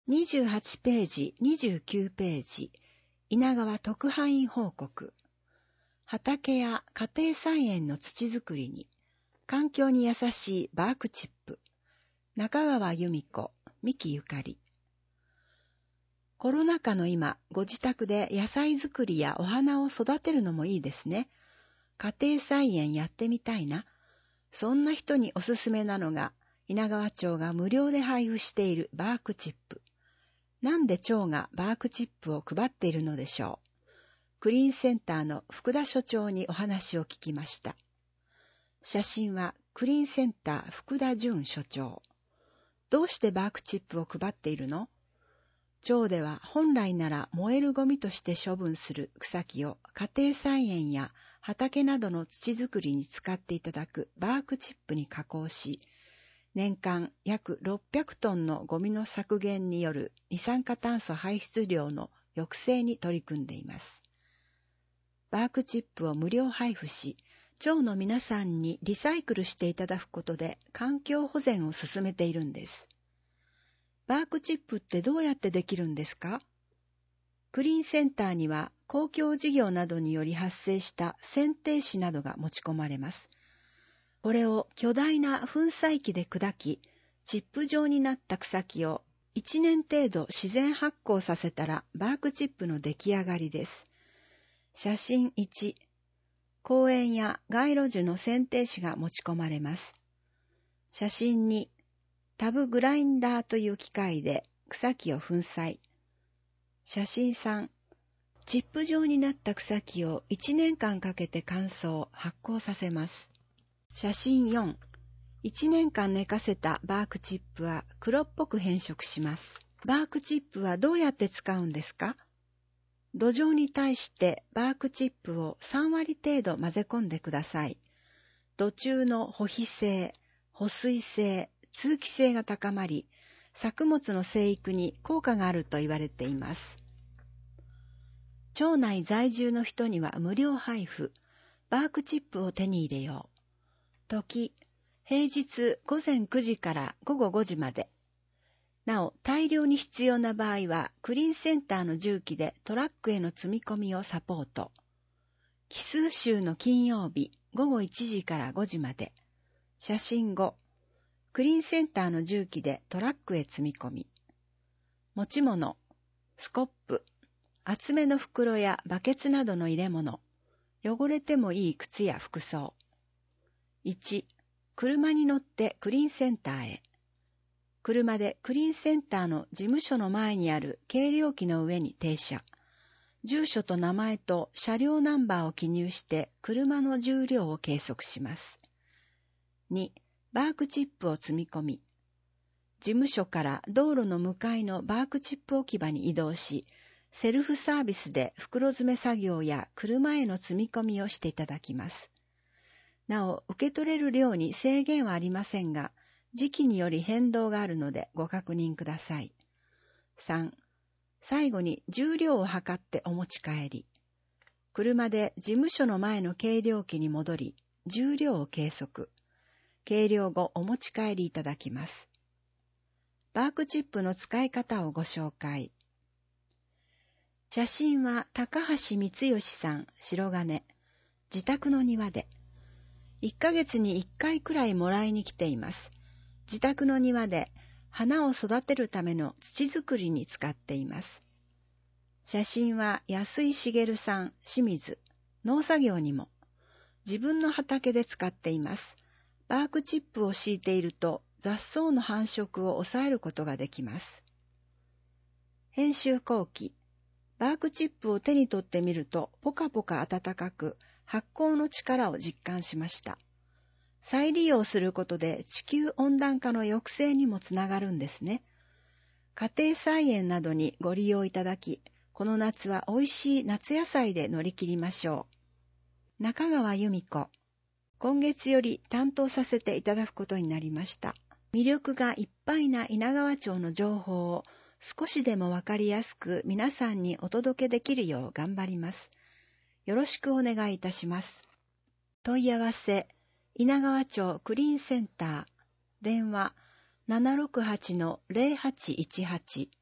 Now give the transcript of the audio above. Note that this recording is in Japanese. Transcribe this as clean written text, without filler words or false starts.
28ページ、29ページ、稲川特派員報告。畑や家庭菜園の土作りに、環境に優しいバークチップ。中川由美子、三木ゆかり。コロナ禍の今、ご自宅で野菜作りやお花を育てるのもいいですね。家庭菜園やってみたいな。そんな人におすすめなのが、稲川町が無料で配布しているバークチップ。なんで町がバークチップを配っているのでしょう。クリーンセンターの福田所長にお話を聞きました。写真はクリーンセンター福田淳所長。どうしてバークチップを配っているの？町では本来なら燃えるゴミとして処分する草木を家庭菜園や畑などの土作りに使っていただくバークチップに加工し、年間約600トンのゴミの削減による二酸化炭素排出量の抑制に取り組んでいます。バークチップを無料配布し、町の皆さんにリサイクルしていただくことで環境保全を進めているんです。バークチップってどうやってできるんですか？クリーンセンターには公共事業などにより発生した剪定紙などが持ち込まれます。これを巨大な粉砕機で砕き、チップ状になった草木を1年程度自然発酵させたらバークチップの出来上がりです。写真1、公園や街路樹の剪定紙が持ち込まれます。写真2、タブグラインダーという機械で草木を粉砕。写真3、チップ状になった草木を1年間かけて乾燥、発酵させます。写真4、1年間寝かせたバークチップは黒っぽく変色します。バークチップはどうやって使うんですか？土壌に対してバークチップを3割程度混ぜ込んでください。土中の保肥性、保水性、通気性が高まり、作物の生育に効果があると言われています。町内在住の人には無料配布、バークチップを手に入れよう。時、平日午前9時から午後5時まで。なお、大量に必要な場合は、クリーンセンターの重機でトラックへの積み込みをサポート。奇数週の金曜日、午後1時から5時まで。写真5、クリーンセンターの重機でトラックへ積み込み。持ち物、スコップ、厚めの袋やバケツなどの入れ物、汚れてもいい靴や服装。1、車に乗ってクリーンセンターへ。車でクリーンセンターの事務所の前にある計量器の上に停車。住所と名前と車両ナンバーを記入して車の重量を計測します。2、バークチップを積み込み。事務所から道路の向かいのバークチップ置き場に移動し、セルフサービスで袋詰め作業や車への積み込みをしていただきます。なお、受け取れる量に制限はありませんが、時期により変動があるのでご確認ください。3、最後に重量を測ってお持ち帰り。車で事務所の前の計量器に戻り、重量を計測。計量後お持ち帰りいただきます。バークチップの使い方をご紹介。写真は高橋光義さん、白金。自宅の庭で。1ヶ月に1回くらいもらいに来ています。自宅の庭で花を育てるための土作りに使っています。写真は安井茂さん、清水。農作業にも。自分の畑で使っています。バークチップを敷いていると雑草の繁殖を抑えることができます。編集後期。バークチップを手に取ってみるとポカポカ暖かく発酵の力を実感しました。再利用することで地球温暖化の抑制にもつながるんですね。家庭菜園などにご利用いただき、この夏は美味しい夏野菜で乗り切りましょう。中川由美子。今月より担当させていただくことになりました。魅力がいっぱいな稲川町の情報を少しでもわかりやすく皆さんにお届けできるよう頑張ります。よろしくお願いいたします。問い合わせ、稲川町クリーンセンター、電話 768-0818